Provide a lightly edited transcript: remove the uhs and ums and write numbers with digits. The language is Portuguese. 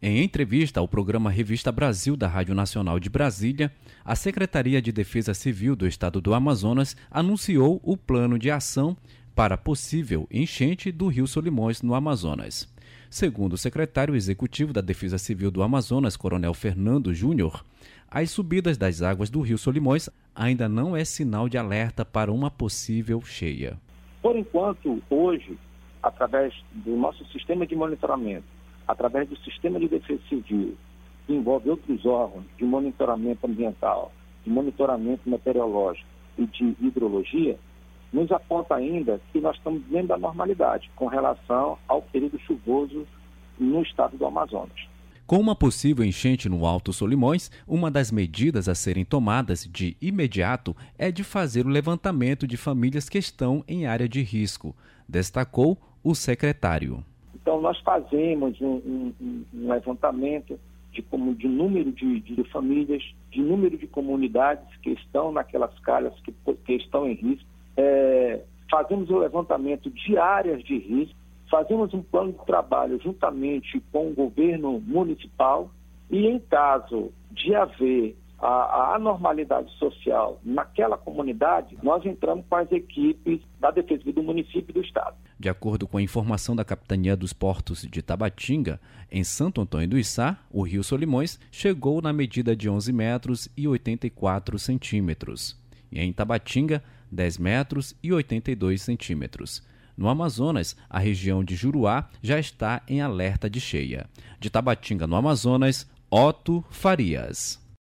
Em entrevista ao programa Revista Brasil da Rádio Nacional de Brasília, a Secretaria de Defesa Civil do Estado do Amazonas anunciou o plano de ação para possível enchente do Rio Solimões, no Amazonas. Segundo o secretário executivo da Defesa Civil do Amazonas, Coronel Fernando Júnior, as subidas das águas do Rio Solimões ainda não é sinal de alerta para uma possível cheia. Por enquanto, hoje, através do nosso sistema de monitoramento, através do sistema de defesa civil, que envolve outros órgãos de monitoramento ambiental, de monitoramento meteorológico e de hidrologia, nos aponta ainda que nós estamos dentro da normalidade com relação ao período chuvoso no estado do Amazonas. Com uma possível enchente no Alto Solimões, uma das medidas a serem tomadas de imediato é de fazer o levantamento de famílias que estão em área de risco, destacou o secretário. Então, nós fazemos um levantamento de número de famílias, de número de comunidades que estão naquelas calhas que estão em risco. Fazemos o levantamento de áreas de risco, fazemos um plano de trabalho juntamente com o governo municipal e, em caso de haver a anormalidade social naquela comunidade, nós entramos com as equipes da Defesa Civil do município e do estado. De acordo com a informação da Capitania dos Portos de Tabatinga, em Santo Antônio do Içá, o Rio Solimões chegou na medida de 11 metros e 84 centímetros. E em Tabatinga, 10 metros e 82 centímetros. No Amazonas, a região de Juruá já está em alerta de cheia. De Tabatinga, no Amazonas, Otto Farias.